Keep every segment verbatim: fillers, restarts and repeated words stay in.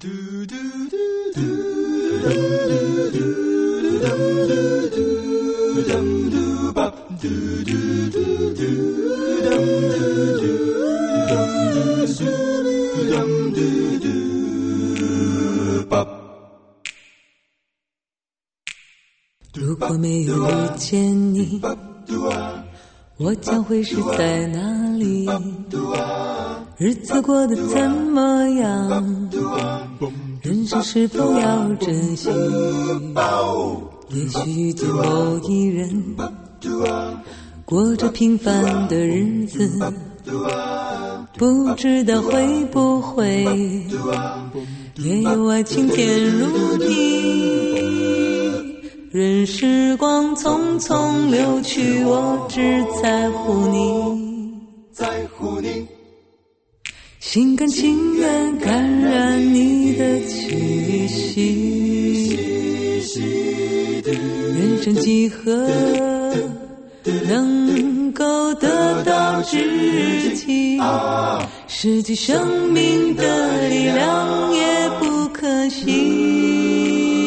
如果没有遇见你，我将会是在哪里？日子过得怎么样？人生是否要珍惜？也许遇见某一人，过着平凡的日子，不知道会不会也有爱情甜如蜜。任时光匆匆流去，我只在乎你， 在乎你， 心甘情愿感染你的气息。人生几何能够得到知己？失去生命的力量也不可惜。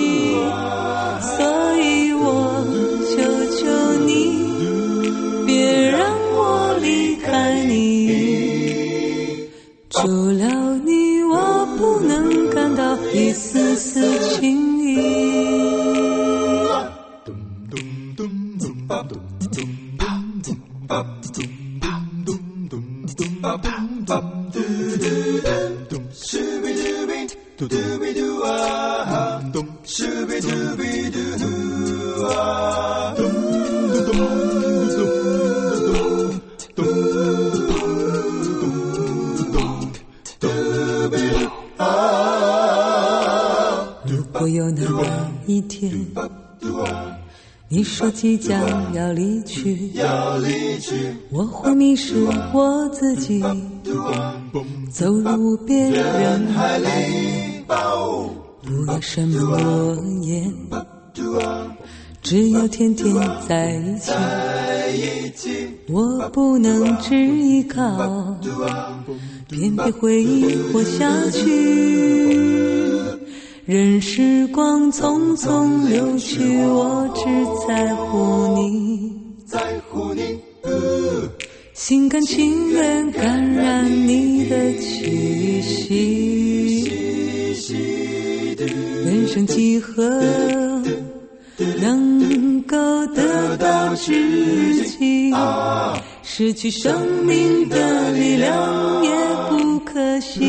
除了你，我不能感到一丝丝情意。如果有那么一天，你说即将要离去，我会迷失我自己，走入无边人海里，不要什么诺言，只有天天在一起。我不能只依靠，偏偏回忆活下去。任时光匆匆流去，我只在乎你， 在乎你， 心甘情愿感染你的气息。人生几何能够得到知己？失去生命的力量也不可惜。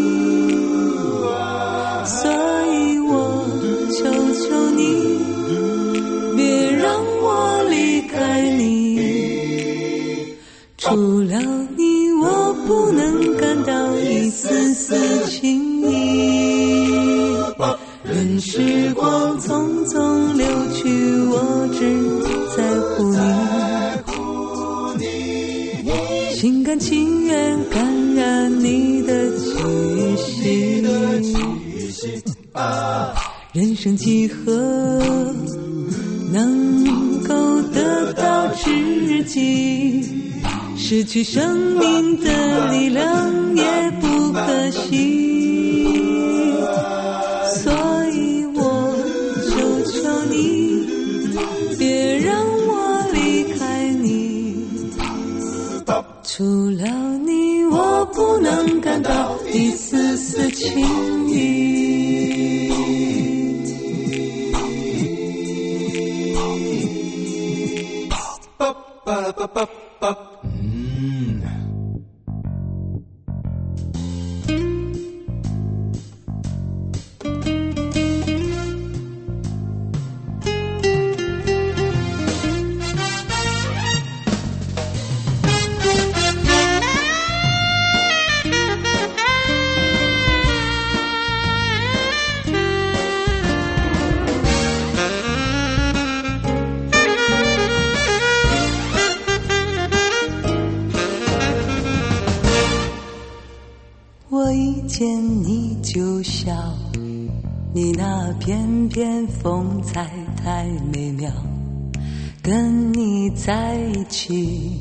所以我求求你，别让我离开你。除了你，我不能感到一丝丝情意。任时光匆匆流去，我只在乎你，心甘情愿感染你的气息。人生几何能够得到知己？失去生命的力量也不可惜。所以我求求你，别让我离开你。除了你，我不能感到一丝丝情意。 巴巴拉巴巴巴，嗯。 我一见你就笑，你那翩翩风采太美妙，跟你在一起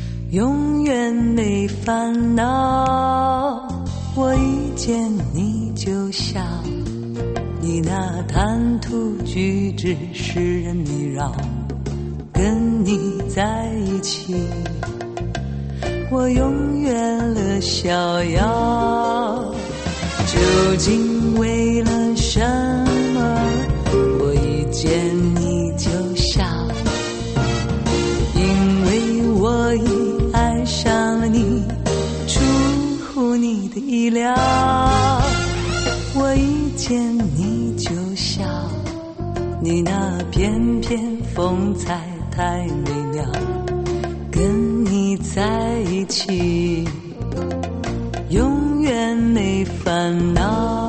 永远没烦恼。我一见你就笑，你那谈吐举止使人迷扰，跟你在一起我永远乐逍遥。究竟为了什么我一见你就笑？因为我已爱上了你，出乎你的意料。我一见你就笑，你那翩翩风采太美妙，跟你在一起永远没烦恼。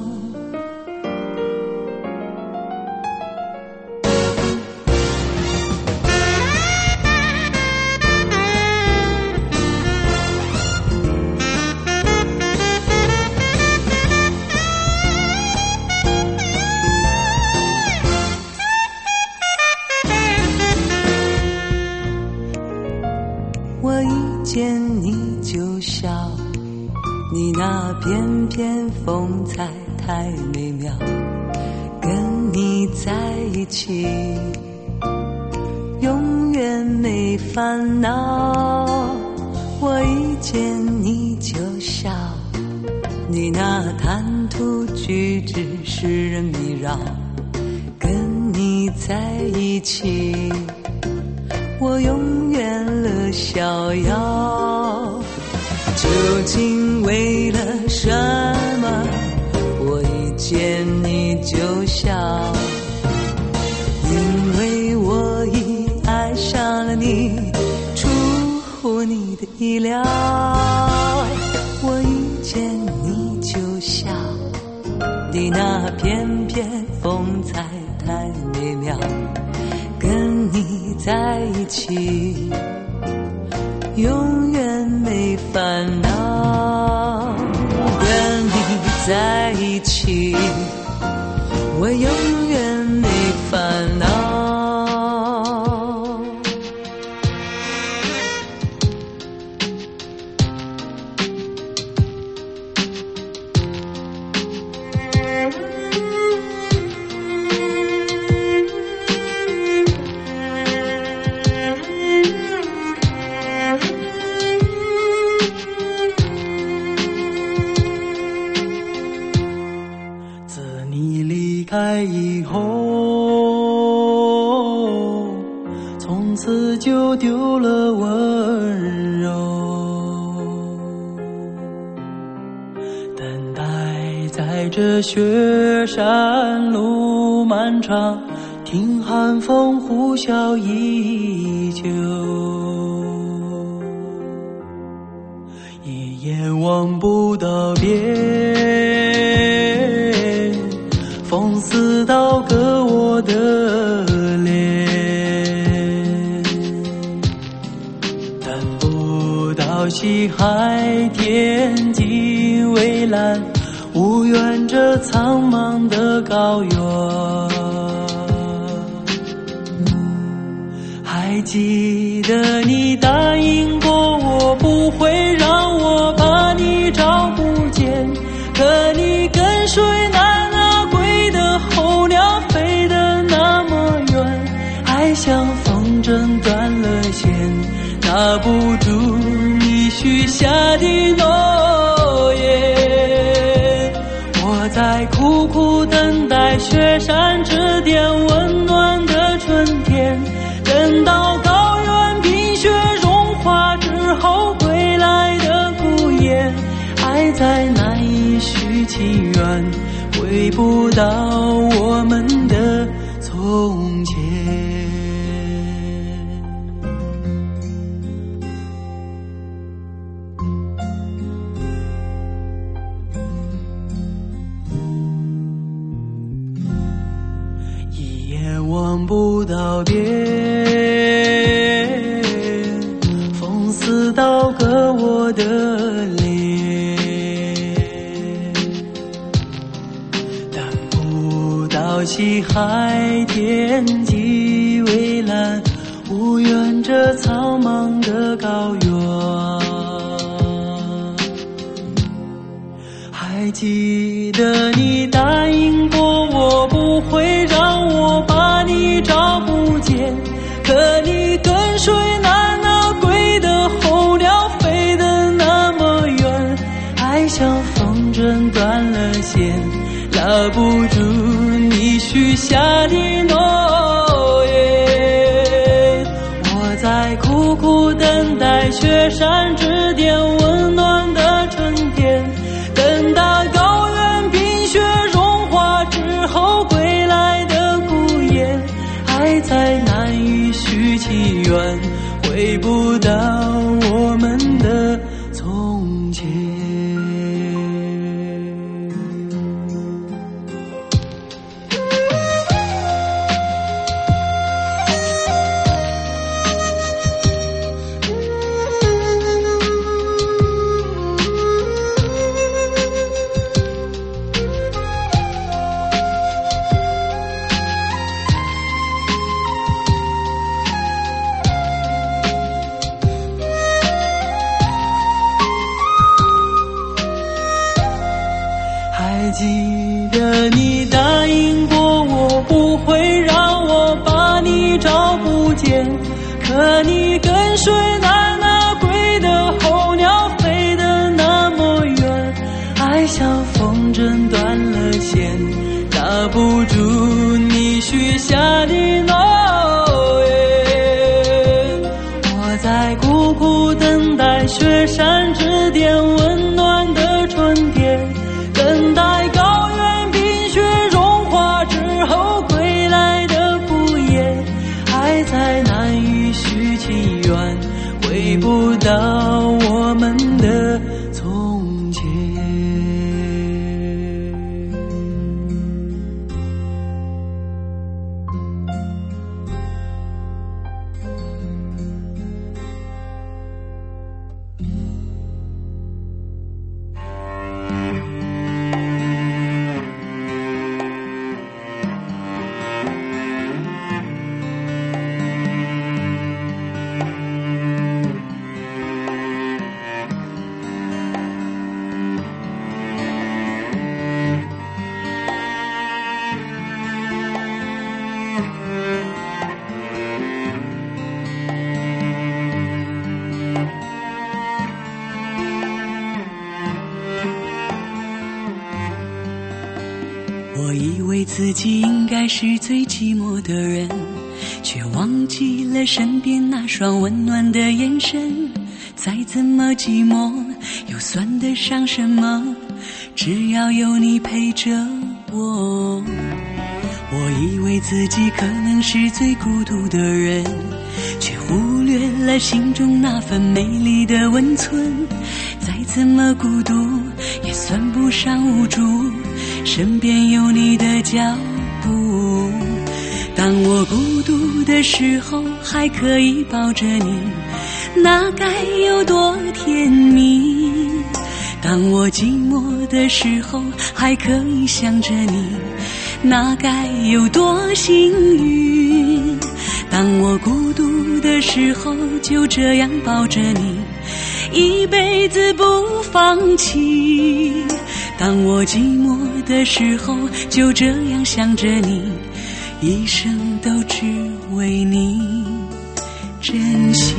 我一见你就笑，你那翩翩风采太美妙，跟你在一起永远没烦恼。我一见你就笑，你那谈吐举止使人迷扰，跟你在一起我永远乐逍遥。究竟为了什么我一见你就笑？因为我已爱上了你，出乎你的意料。我一见你就笑，你那翩翩风采太美妙，跟你在一起永远没烦恼。跟你在一起我永远没烦恼。 开以后，从此就丢了温柔，等待在这雪山路漫长，听寒风呼啸依旧，一眼望不到边，风似刀割我的脸，等不到西海天际蔚蓝，无缘这苍茫的高原。还记得你答应过我不会让我把你找不见，可你跟随那候鸟飞得那么远，爱像风筝断了线，拿不住你许下的诺言。我在苦苦等待雪山之巅温暖的春天，等到高原冰雪融化之后归来的孤雁，爱在难以续情缘，回不到我们的从前。一眼望不到边，风似刀割我的脸，西海天际蔚蓝，无缘这苍茫的高原。还记得你答应过我不会让我把你找不见，可你跟随那那归的候鸟飞得那么远，爱像风筝断了线，拉不住你许下的诺言。我在苦苦等待雪山之巅温暖的春天，等待高原冰雪融化之后归来的孤雁，爱在难以续起缘，回不到我们的从前。还记得你答应过我不会让我把你找不见，可你跟随那那归的候鸟飞得那么远，爱像风筝断了线，拉不住你许下的诺言。我在苦苦等待雪山之巅温暖的春天，等待高原冰雪融化之后归来的孤雁，爱在难以续起缘，回不到我们的从前。我以为自己应该是最寂寞的人，却忘记了身边那双温暖的眼神。再怎么寂寞，又算得上什么？只要有你陪着我。我以为自己可能是最孤独的人，却忽略了心中那份美丽的温存。再怎么孤独，也算不上无助，身边有你的脚步。当我孤独的时候，还可以抱着你，那该有多甜蜜。当我寂寞的时候，还可以想着你，那该有多幸运。当我孤独的时候，就这样抱着你，一辈子不放弃。当我寂寞的时候，就这样想着你，一生都只为你珍惜。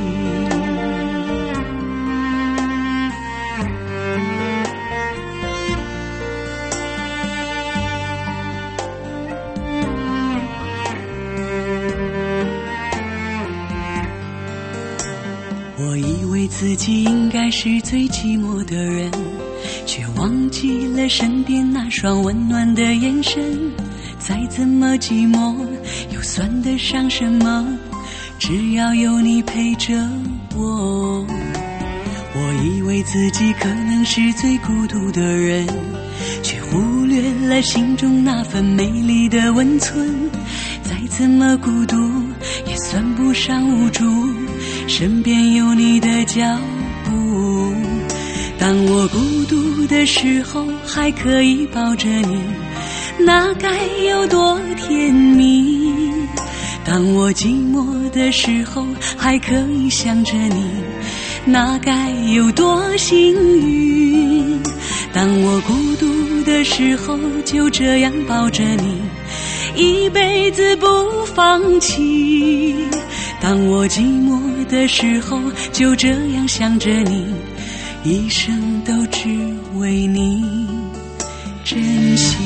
我以为自己应该是最寂寞的人，却忘记了身边那双温暖的眼神。再怎么寂寞，又算得上什么？只要有你陪着我。我以为自己可能是最孤独的人，却忽略了心中那份美丽的温存。再怎么孤独，也算不上无助，身边有你的脚步。当我孤独的时候，还可以抱着你，那该有多甜蜜。当我寂寞的时候，还可以想着你，那该有多幸运。当我孤的时候，就这样抱着你，一辈子不放弃。当我寂寞的时候，就这样想着你，一生都只为你珍惜。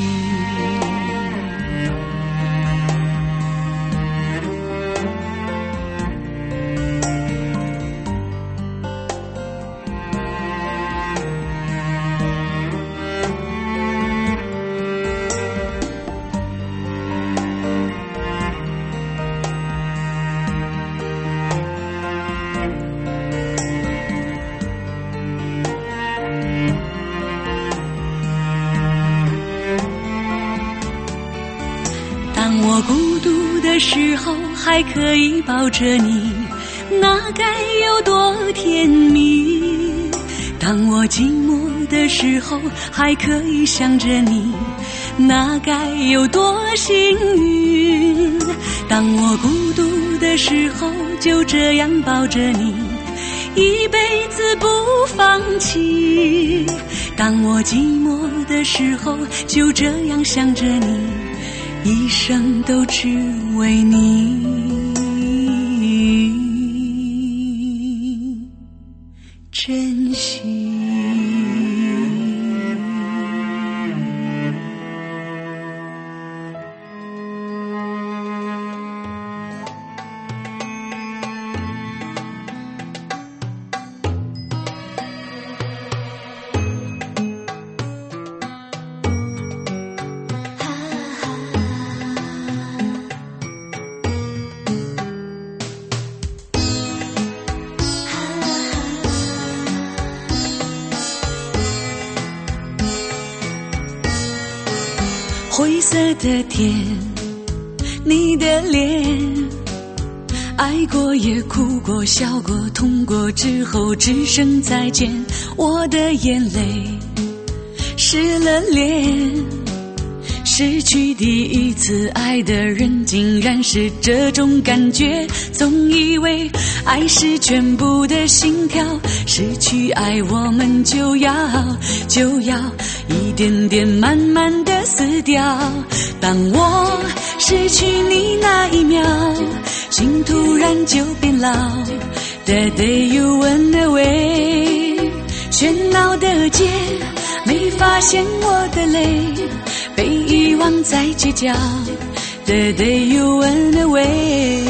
当我孤独的时候，还可以抱着你，那该有多甜蜜。当我寂寞的时候，还可以想着你，那该有多幸运。当我孤独的时候，就这样抱着你，一辈子不放弃。当我寂寞的时候，就这样想着你，一生都只为你珍惜。灰色的天，你的脸，爱过也哭过笑过痛过之后只剩再见。我的眼泪湿了脸，失去第一次爱的人竟然是这种感觉。总以为爱是全部的心跳，失去爱我们就要就要一点点慢慢的死掉。当我失去你那一秒，心突然就变老。 The day you went away， 喧闹的街没发现我的泪，被遗忘在街角。 The day you went away，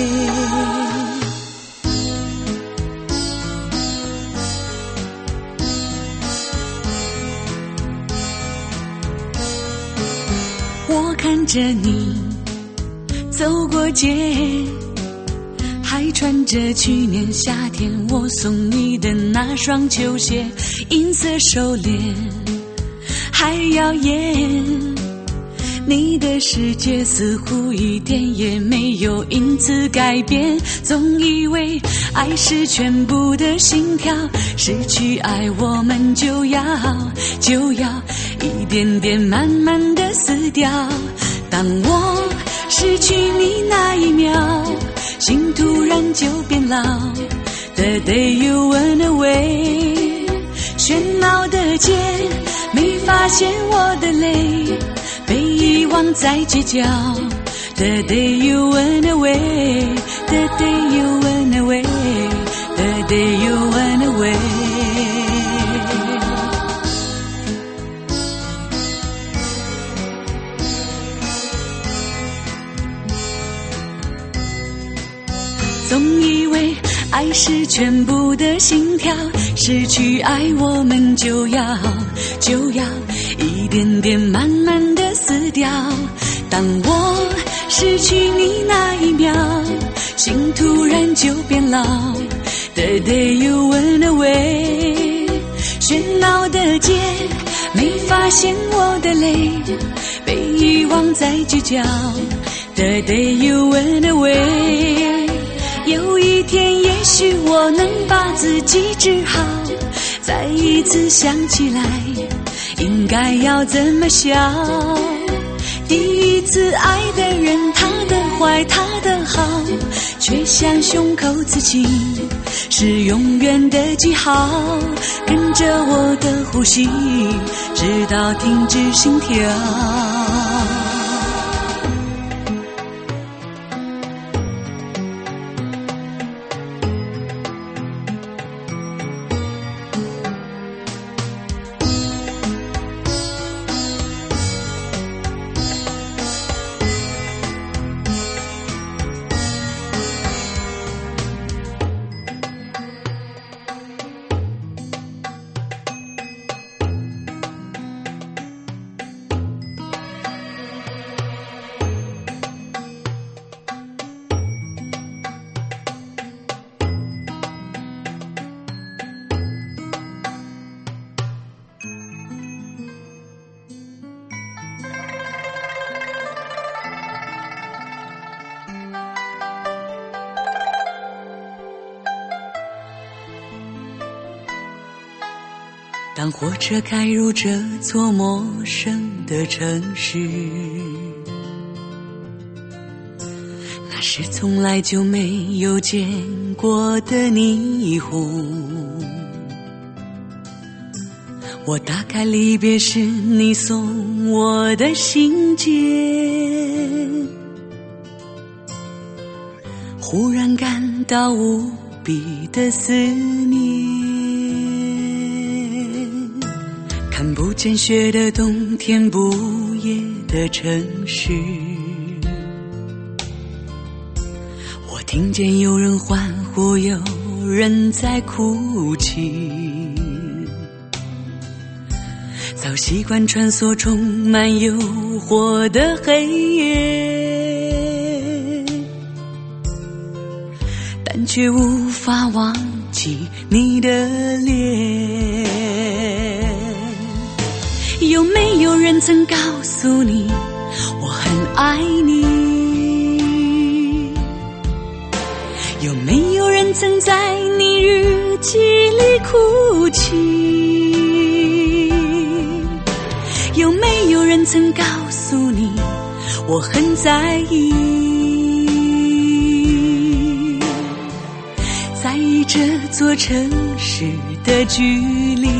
我看着你走过街，还穿着去年夏天我送你的那双球鞋，银色手链还耀眼。你的世界似乎一点也没有因此改变，总以为爱是全部的心跳，失去爱我们就要就要一点点慢慢的死掉。当我失去你那一秒，心突然就变老。 The day you went away， 喧闹的街没发现我的泪，被遗忘在街角。 The day you went away， The day you went away， The day you went away。 总以为爱是全部的心跳，失去爱我们就要就要一点点慢慢的死掉。当我失去你那一秒，心突然就变老。 The day you went away， 喧闹的街没发现我的泪，被遗忘在街角。 The day you went away， 有一天也许我能把自己治好，再一次想起来应该要怎么笑。第一次爱的人，他的怀他的好，却向胸口刺青，是永远的记号。跟着我的呼吸，直到停止心跳。当火车开入这座陌生的城市，那是从来就没有见过的霓虹。我打开离别时你送我的信件，忽然感到无比的思念。看不见雪的冬天，不夜的城市，我听见有人欢呼，有人在哭泣。早习惯穿梭充满诱惑的黑夜，但却无法忘记你的脸。有没有人曾告诉你我很爱你？有没有人曾在你日记里哭泣？有没有人曾告诉你我很在意？在意这座城市的距离。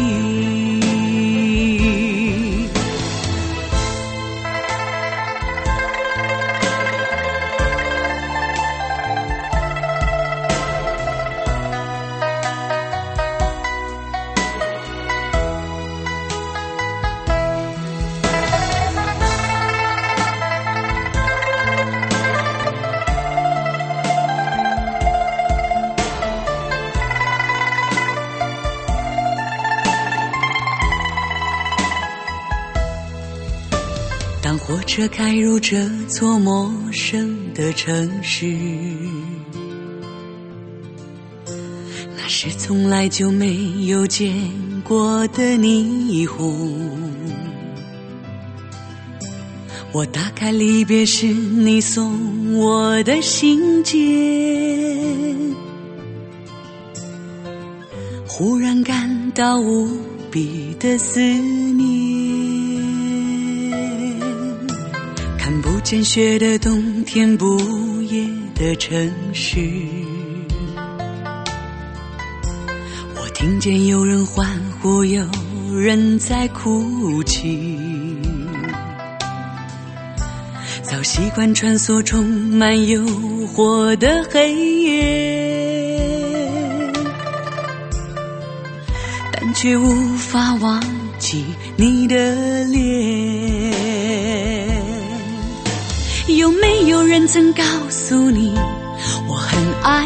当火车开入这座陌生的城市，那是从来就没有见过的霓虹。我打开离别时你送我的信件，忽然感到无比的思念。看不见雪的冬天，不夜的城市，我听见有人欢呼，有人在哭泣。早习惯穿梭充满诱惑的黑夜，但却无法忘记你的脸。有没有人曾告诉你我很爱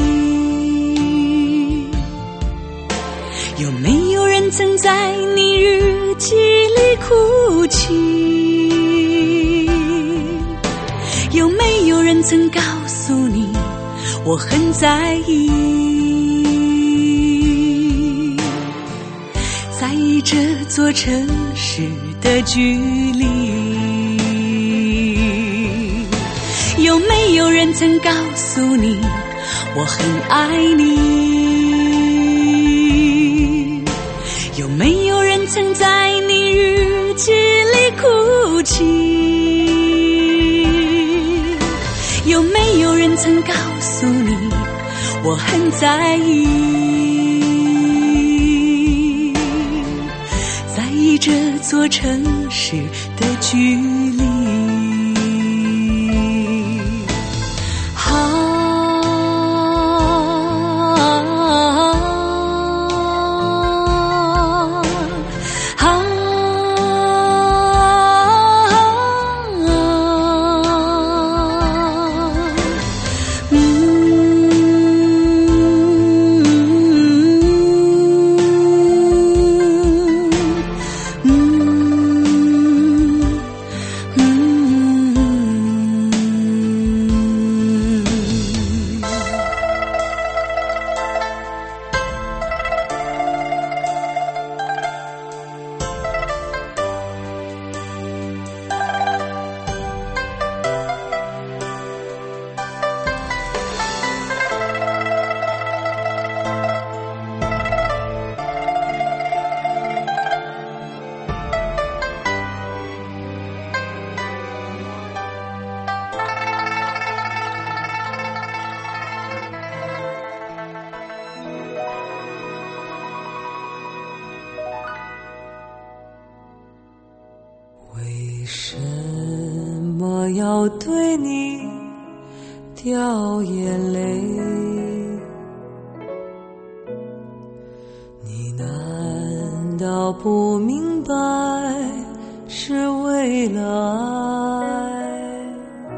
你？有没有人曾在你日记里哭泣？有没有人曾告诉你我很在意？在意这座城市的距离。有没有人曾告诉你我很爱你？有没有人曾在你日记里哭泣？ 曾告诉你我很在意，在意这座城市的距离。为什么要对你掉眼泪？你难道不明白是为了爱？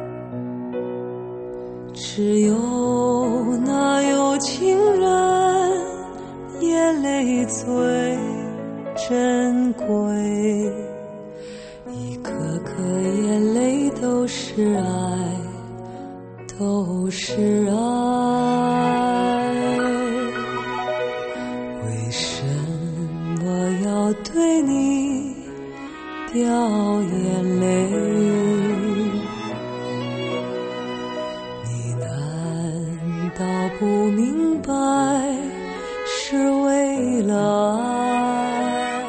只有那有情人眼泪最珍贵，一颗颗眼泪都是爱，都是爱。为什么要对你掉眼泪？你难道不明白是为了爱？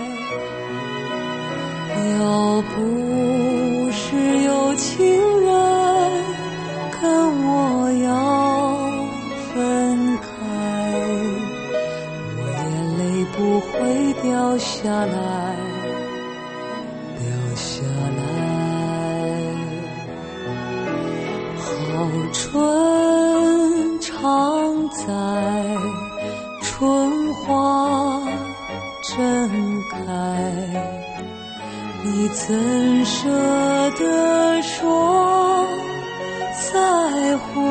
要不是有情人跟我要分开，我眼泪不会掉下来，掉下来。好春常在，春花正开，你怎舍得说再会？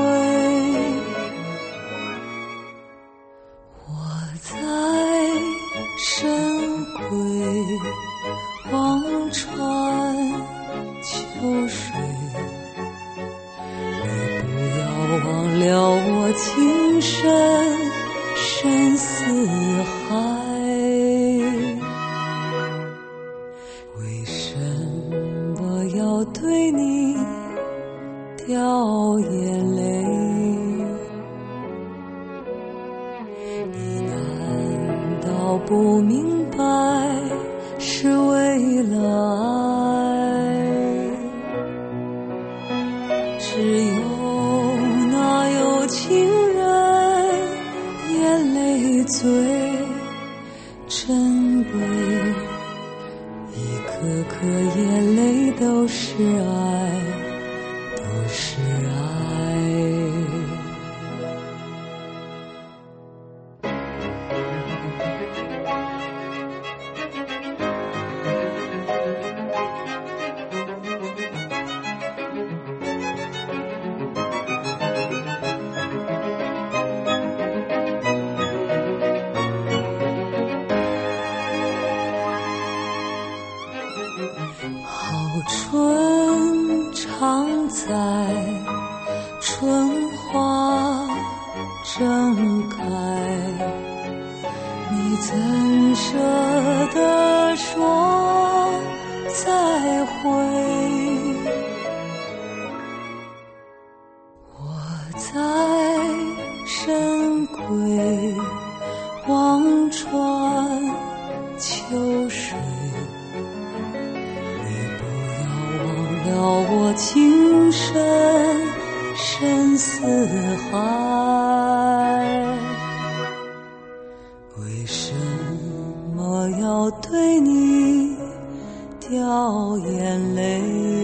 我在深闺望穿秋水，你不要忘了我情深深似海。为什么要对你掉眼泪？你难道不明白是为了爱？只有那有情人眼泪最珍贵，一颗颗眼泪都是爱，都是爱。好春常在，春花正开，你怎舍得说再会？我在深闺望穿秋水，我情深深似海。为什么要对你掉眼泪？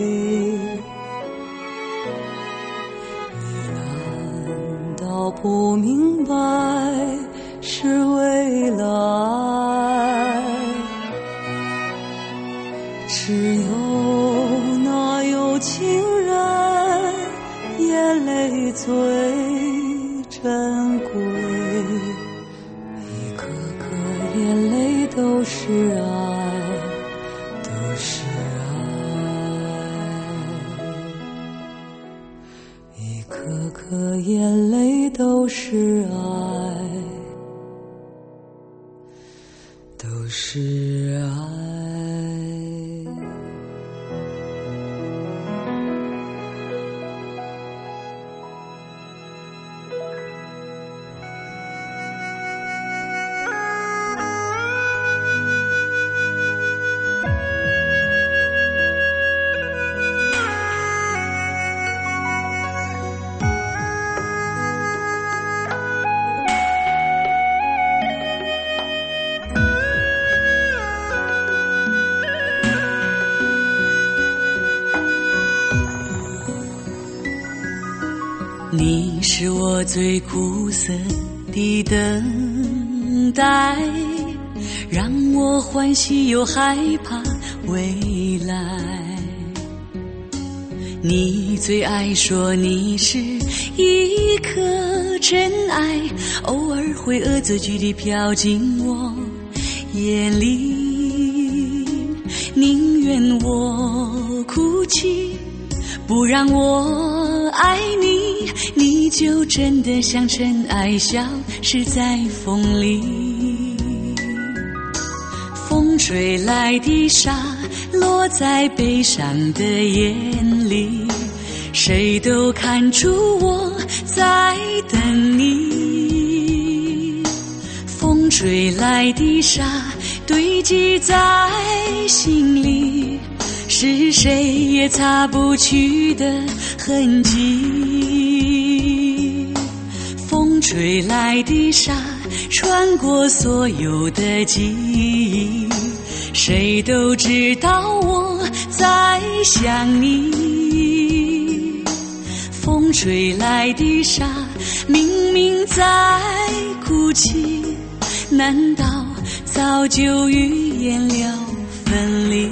你难道不明白是为了爱？只有那有情人眼泪最珍贵，一颗颗眼泪都是爱，都是爱，一颗颗眼泪都是爱，都是爱。 你是我最苦涩的等待，让我欢喜又害怕未来。你最爱说你是一颗真爱，偶尔会恶作剧地飘进我眼里，宁愿我哭泣，不让我爱你，你就真的像尘埃消失在风里。风吹来的沙落在悲伤的眼里，谁都看出我在等你。风吹来的沙堆积在心里，是谁也擦不去的痕迹。风吹来的沙穿过所有的记忆，谁都知道我在想你。风吹来的沙明明在哭泣，难道早就预言了分离？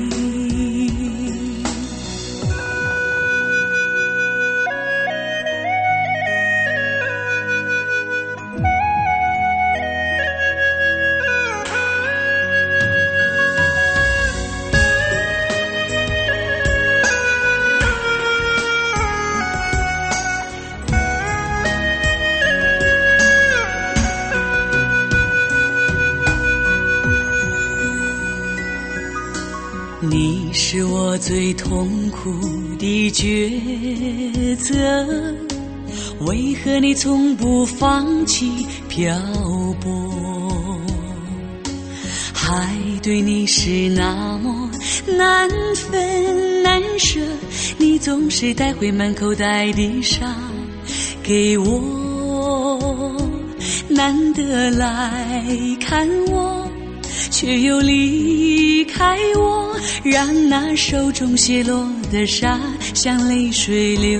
你是我最痛苦的抉择，为何你从不放弃漂泊？海对你是那么难分难舍，你总是带回满口袋的沙给我，难得来看我，却又离开我，让那手中泻落的沙像泪水流。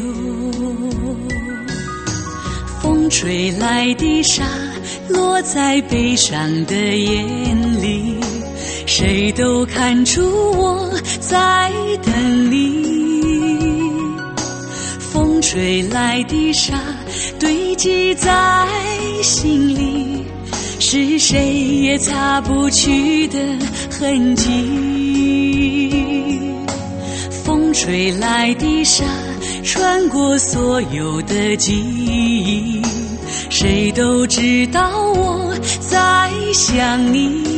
风吹来的沙落在悲伤的眼里，谁都看出我在等你。风吹来的沙堆积在心里，是谁也擦不去的痕迹。风吹来的沙穿过所有的记忆，谁都知道我在想你。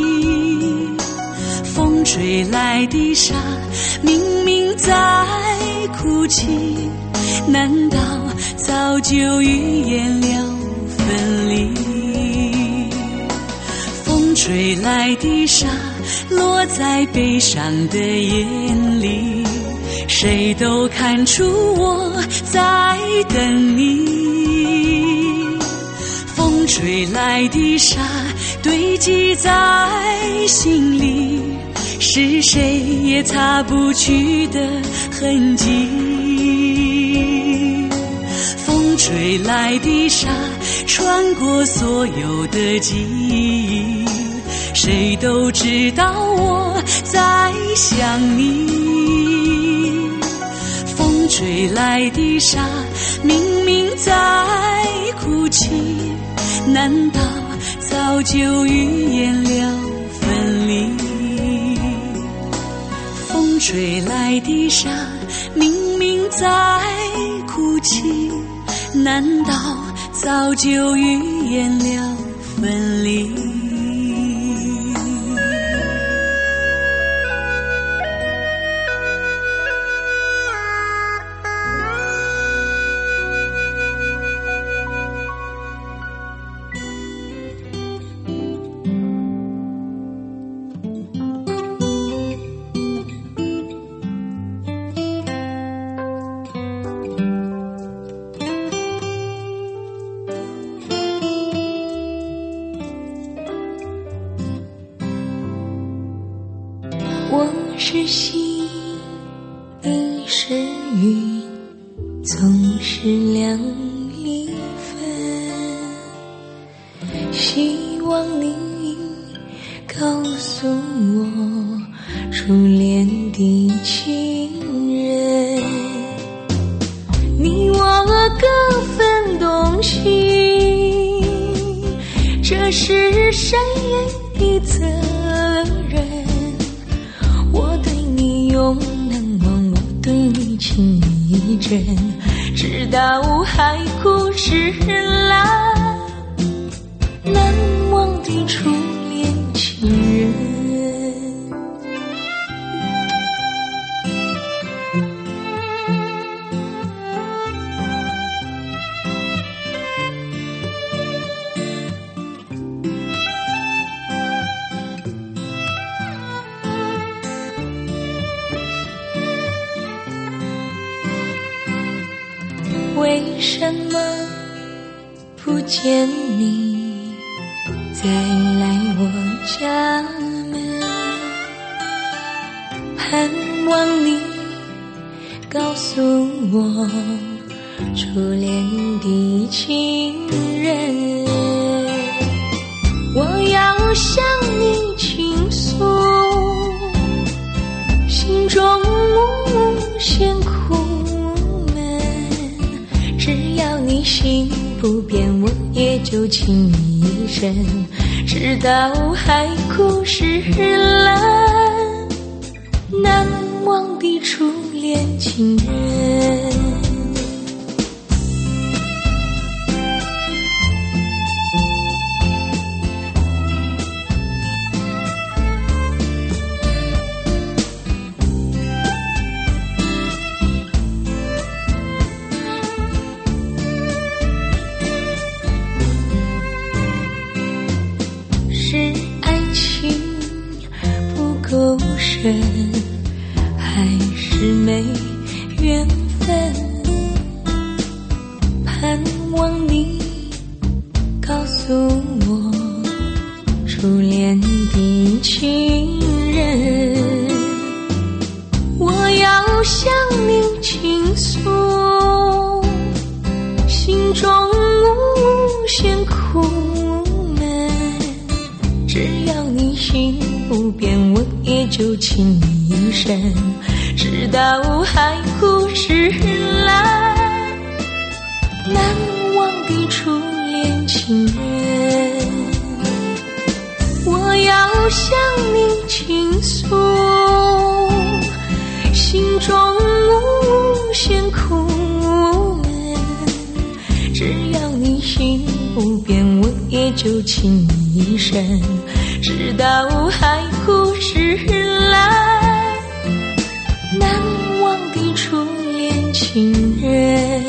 风吹来的沙明明在哭泣，难道早就预言了分离？风吹来的沙落在悲伤的眼里，谁谁都看出我在等你。风吹来的沙堆积在心里，是谁也擦不去的痕迹。风吹来的沙穿过所有的记忆，谁都知道我在想你。风吹来的沙明明在哭泣，难道早就预言了分离？风吹来的沙明明在哭泣，难道早就预言了分离？ 我是星，你是云，总是两离分。希望你告诉我初恋的情人，你我各分东西，这是谁的责任？我对你永难忘，我对你情意真，直到海枯石烂，难忘的初恋情人。为什么不见你再来我家门？盼望你告诉我初恋的情人，我要向你倾诉心中无限苦闷，只要你心不变，我也就情你一生，直到海枯石烂，难忘的初恋情人。是爱情不够深，还是没缘分？盼望你告诉我初恋的情人，我要向你倾诉心中无限苦闷，只要你心不变，我也就情你一生，直到海枯石烂，难忘的初恋情人。我要向你倾诉心中无限苦闷，只要你心不变，我也就情你一生，直到海枯石烂，难忘的初恋情人。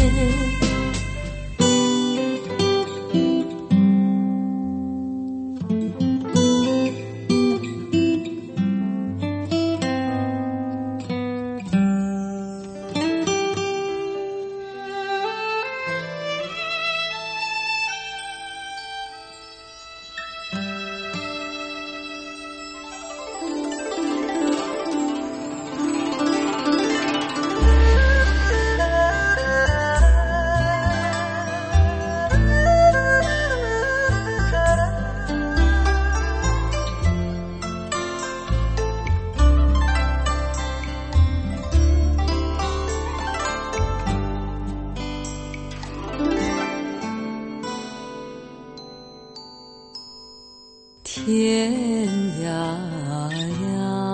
天涯呀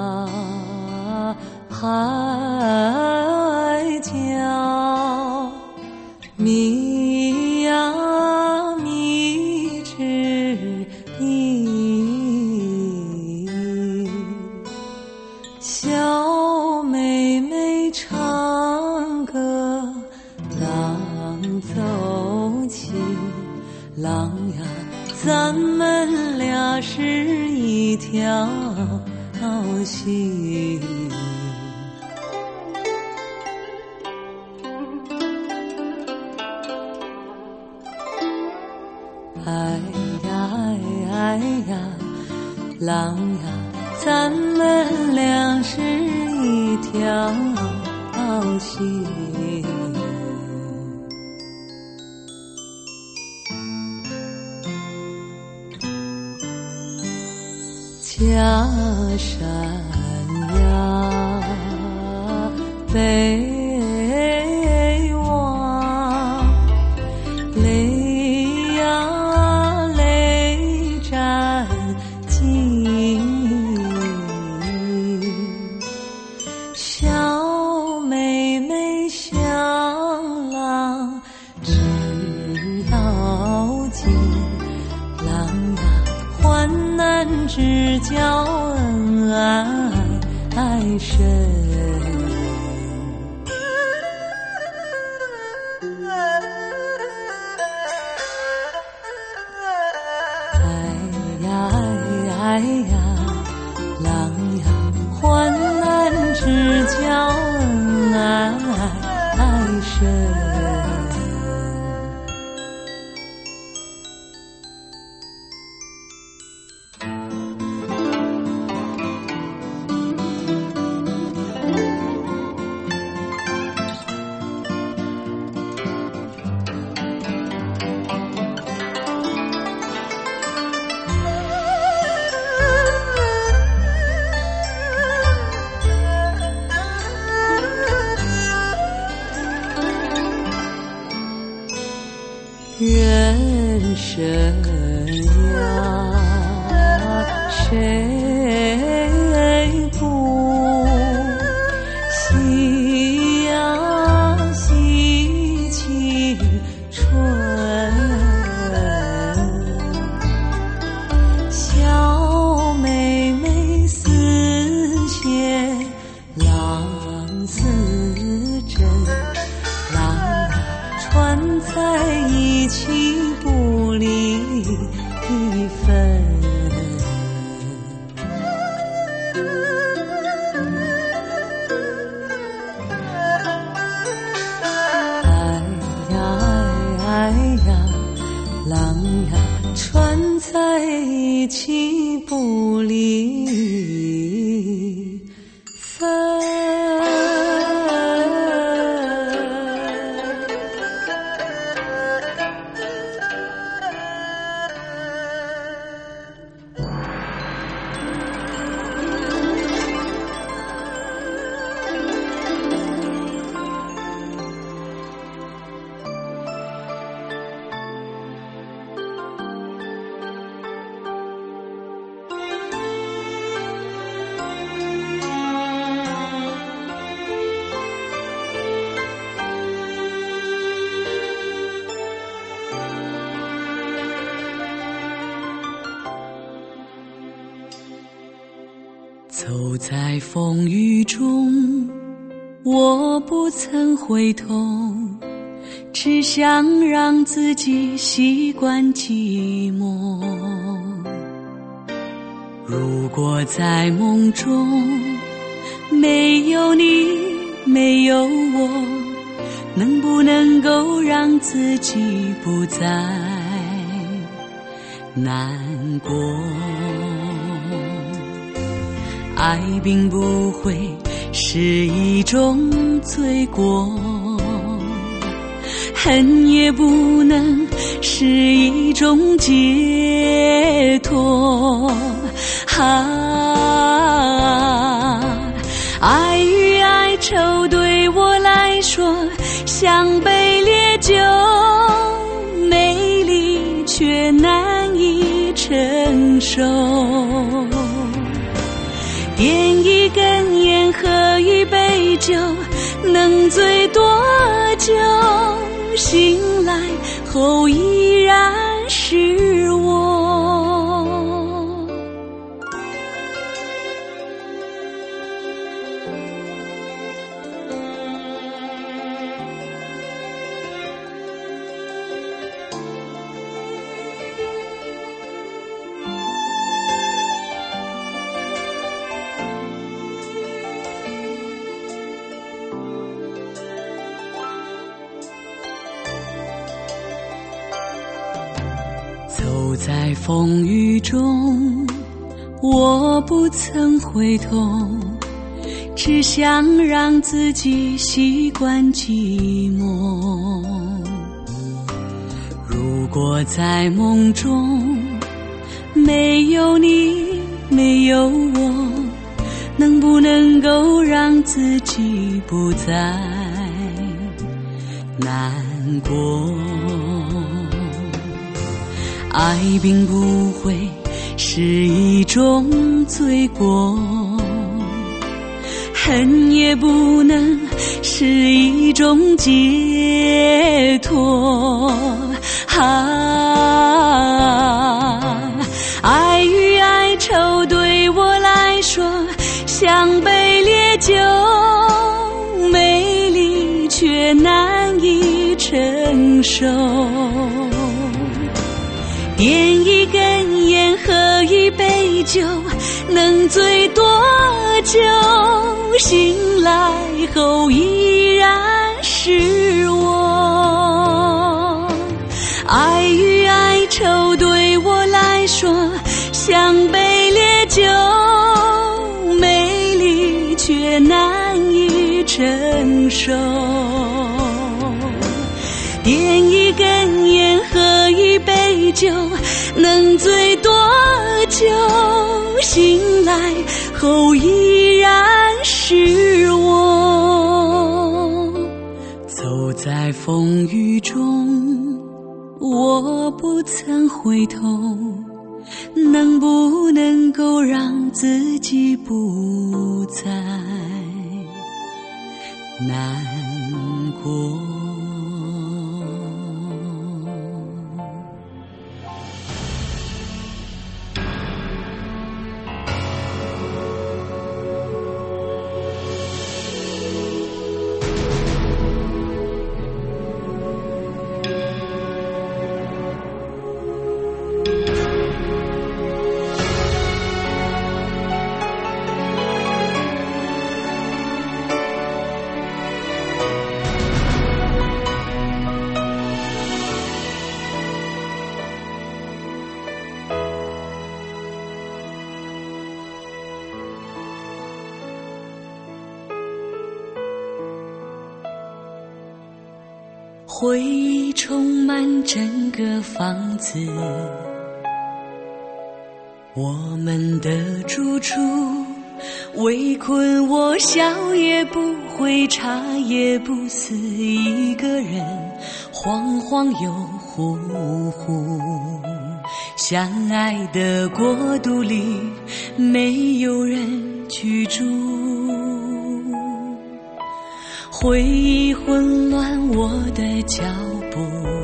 海角，迷呀迷之意，小妹妹唱歌，郎奏琴，郎呀咱们俩是一条心。哎呀哎哎呀，郎呀咱们俩是一条心。家山呀北望，泪呀泪沾襟，小妹妹向郎只要紧，郎呀患难只叫恩爱深。哎呀哎哎呀，郎呀患难只叫恩爱深。人生呀，谁不喜呀喜青春？小妹妹似线，郎似针，郎船在一起不离一分。哎呀哎哎呀，郎呀船在一起不离分。走在风雨中，我不曾回头，只想让自己习惯寂寞。如果在梦中没有你，没有我，能不能够让自己不再难过？爱并不会是一种罪过，恨也不能是一种解脱。啊，爱与哀愁对我来说像杯烈酒，美丽却难以承受。 手。点一根烟，喝一杯酒，能醉多久？醒来后依然是我。走在风雨中，我不曾回头，只想让自己习惯寂寞。如果在梦中没有你，没有我，能不能够让自己不再难过？爱并不会是一种罪过，恨也不能是一种解脱。啊，爱与哀愁对我来说像杯烈酒，美丽却难以承受。点一根烟，喝一杯酒，能醉多久？醒来后依然是我。爱与哀愁对我来说像杯烈酒，美丽却难以承受。点一根烟，喝一杯酒，能醉多久？醒来后依然是我。走在风雨中，我不曾回头，能不能够让自己不再难过？回忆充满整个房子，我们的住处围困我，笑也不会，茶也不思，一个人恍恍又惚惚。相爱的国度里没有人居住，回忆混乱我的脚步，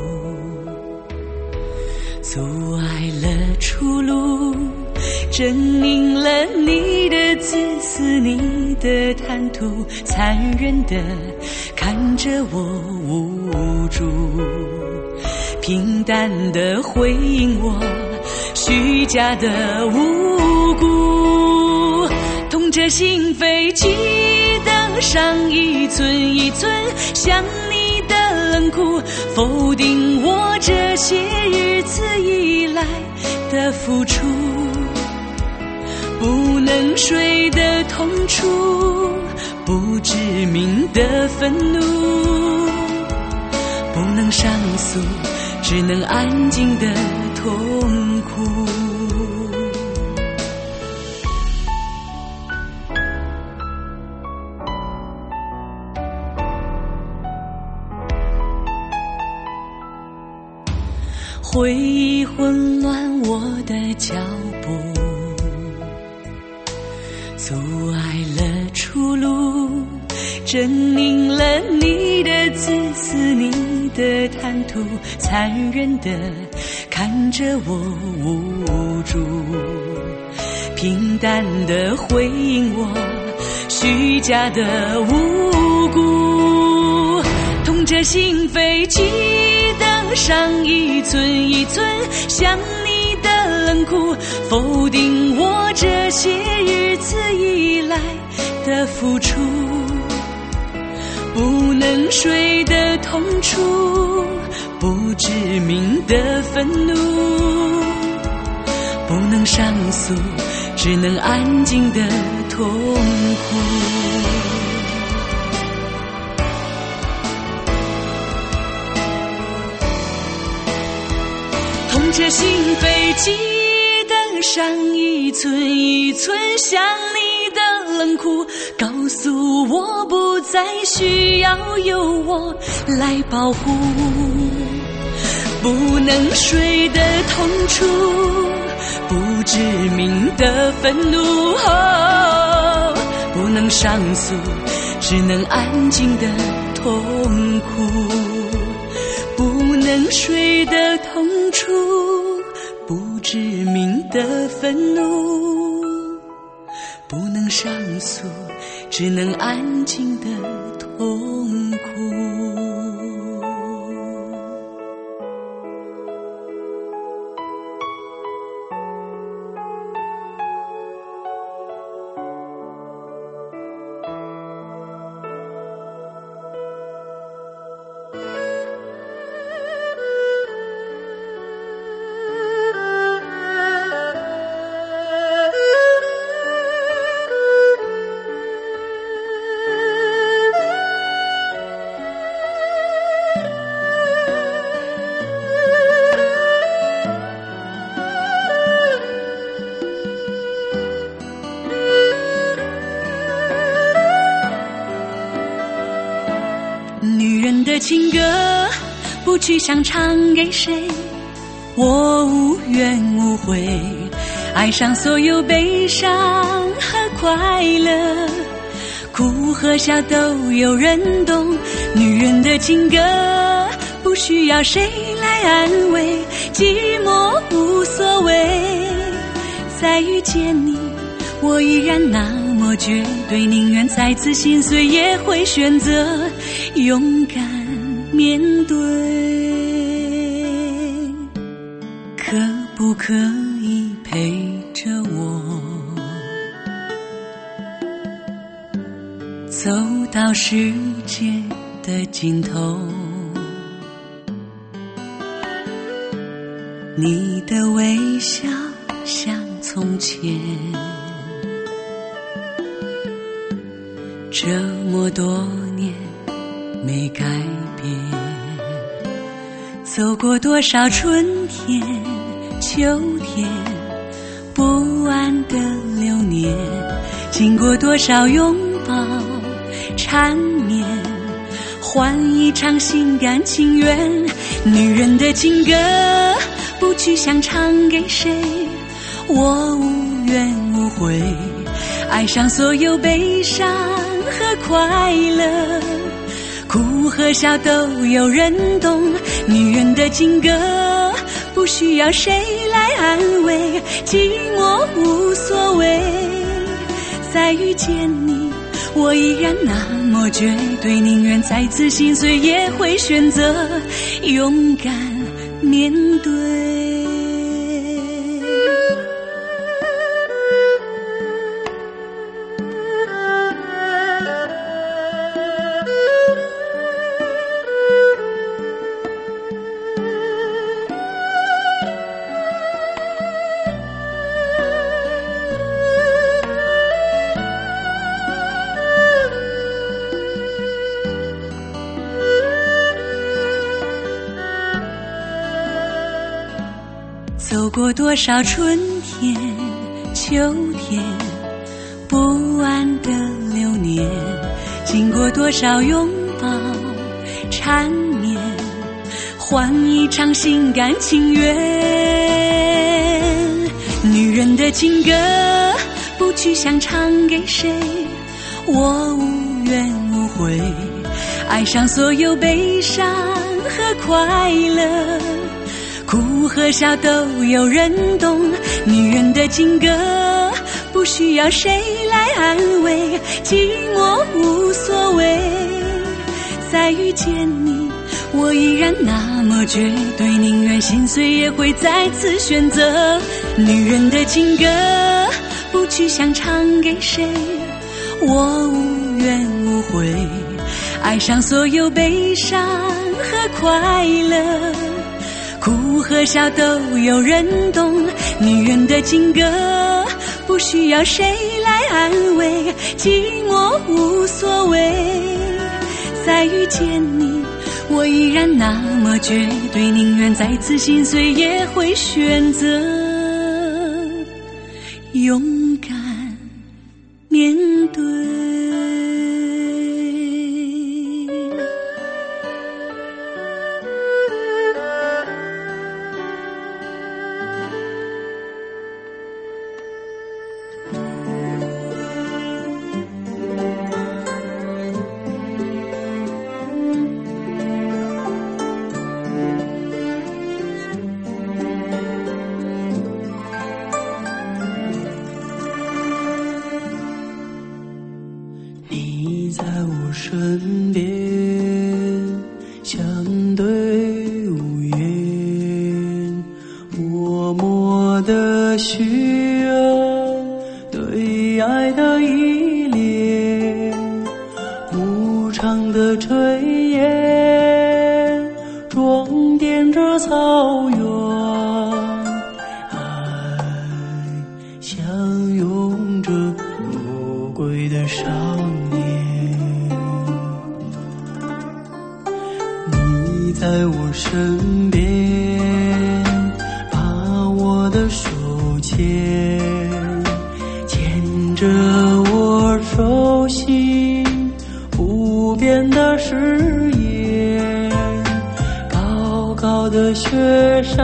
阻碍了出路，狰狞了你的自私，你的贪图，残忍地看着我无助，平淡地回应我虚假的无辜，痛着心扉记得上一寸一寸想你的冷酷，否定我这些日子以来的付出，不能睡的痛楚，不知名的愤怒，不能上诉，只能安静的痛苦。 回忆混乱我的脚步，阻碍了出路，狰狞了你的自私，你的贪图，残忍地看着我无助，平淡地回应我虚假的无辜，痛着心扉激荡上一寸一寸想你的冷酷，否定我这些日子以来的付出，不能睡的痛楚，不知名的愤怒，不能上诉，只能安静的痛苦。痛着心扉激荡上一寸一寸想你的冷酷，告诉我不再需要有我来保护，不能睡的痛楚，不知名的愤怒，哦，不能上诉，只能安静的痛苦，不能睡的痛楚，不知名的愤怒，不能上诉，只能安静的痛苦。情歌不去想唱给谁，我无怨无悔，爱上所有悲伤和快乐，哭和笑都有人懂，女人的情歌不需要谁来安慰，寂寞无所谓，再遇见你我依然那么绝对，宁愿再次心碎也会选择勇敢面对。可不可以陪着我走到世界的尽头，你的微笑像从前，这么多年没改变，走过多少春天秋天，不安的流年，经过多少拥抱缠绵，换一场心甘情愿。女人的情歌不去想唱给谁，我无怨无悔，爱上所有悲伤和快乐，哭和笑都有人懂，女人的情歌不需要谁来安慰，寂寞无所谓，再遇见你我依然那么绝对，宁愿再次心碎也会选择勇敢面对。走过多少春天秋天，不安的流年，经过多少拥抱缠绵， 换一场心甘情愿。女人的情歌不去想唱给谁，我无怨无悔，爱上所有悲伤和快乐，哭和笑都有人懂。女人的情歌不需要谁来安慰，寂寞无所谓，再遇见你我依然那么绝对，宁愿心碎也会再次选择。女人的情歌不去想唱给谁，我无怨无悔，爱上所有悲伤和快乐，哭和笑都有人懂。女人的情歌不需要谁来安慰，寂寞无所谓，再遇见你我依然那么绝对，宁愿再次心碎也会选择勇敢面对。 你在我身边，相对无言，默默的需要对爱的依恋，无常的炊烟装点着草原，爱相拥着不归的少年。你在我身边，把我的手牵，牵着我手心不变的誓言，高高的雪山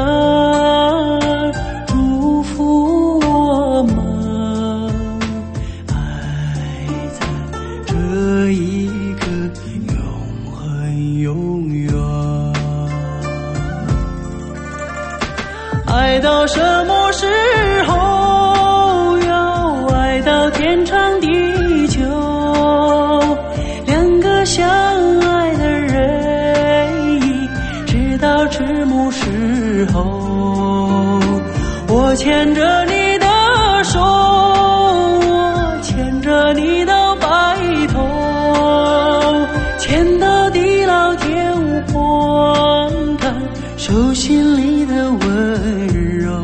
祝福我们，爱在这一刻永恒永远。爱到什么时候？要爱到天长地久，两个相爱的人一直到迟暮时候。我牵着你的手，我牵着你到白头，牵到地老天荒，看手心里的温柔。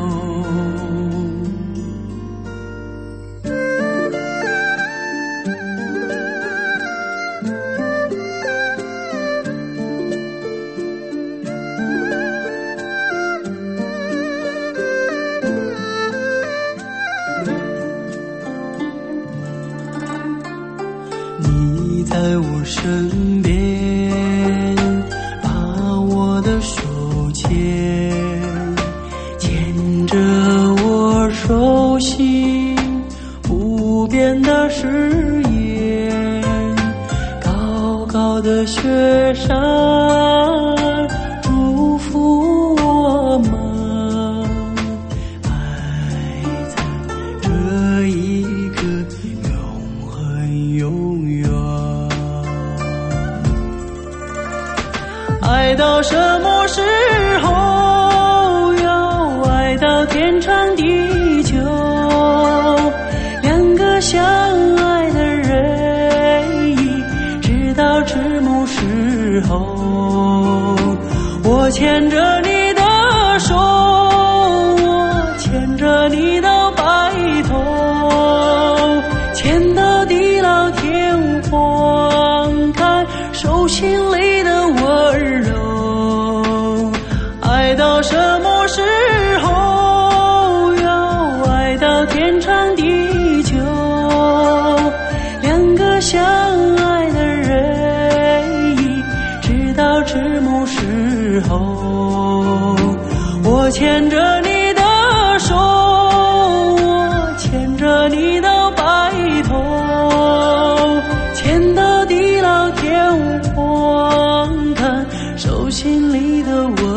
你在我身边，把我的手牵，牵着我手心不变的誓言，高高的雪山祝福我们，爱在这一刻永恒永远。爱到什么时候？要爱到天长地久，两个相爱的人一直到迟暮时候。我牵着你的手，我牵着你到白头，牵到地老天荒，看手心里的温柔。爱到什么时候？要爱到天长地久，两个相爱的人一直到迟暮时候。 牵着你的手，我牵着你的白头，牵到地老天荒，看手心里的纹